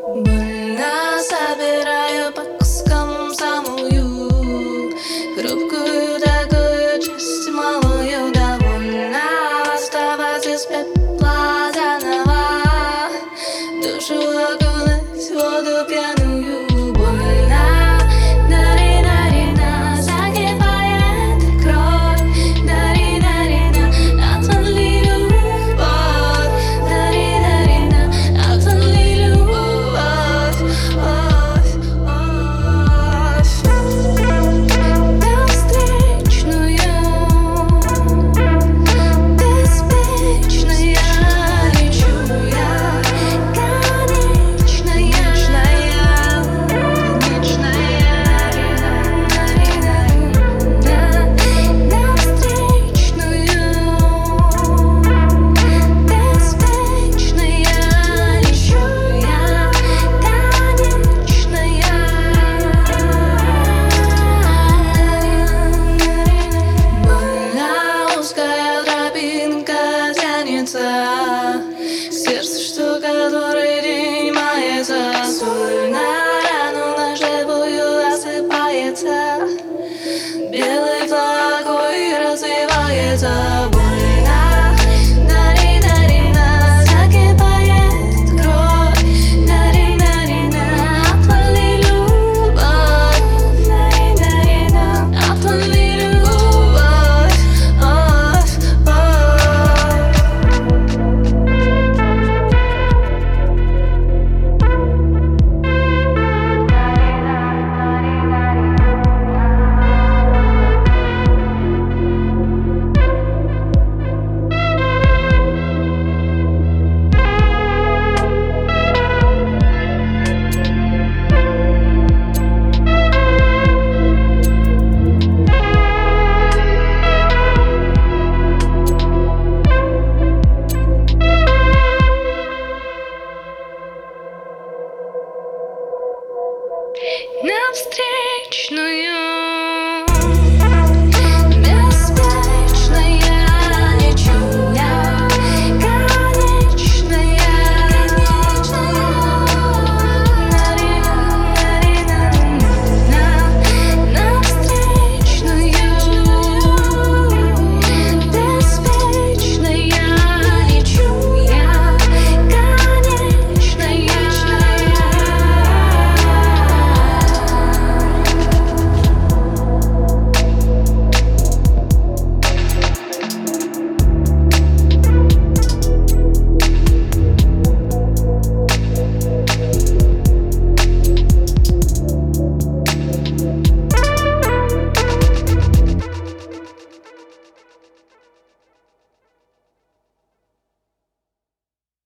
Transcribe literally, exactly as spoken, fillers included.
Больно собираю по кускам самую хрупкую такую часть малую. Довольно оставаться из пепла заново, душу окунуть в воду пьяную. Больно, дари-дарина, закипает кровь, дари-дарина, отвали любовь, дари-дарина, отвали любовь, овь, овь. На встречную, беспечно я лечу я, конечная, к сердцу, что который день мается, соль на рану на живую осыпается, белый флаг ой развивается. Больно, дари-дарина, закипает кровь, дари-дарина, отвали любовь, дари-дарина, отвали любовь, овь, овь. На встречную.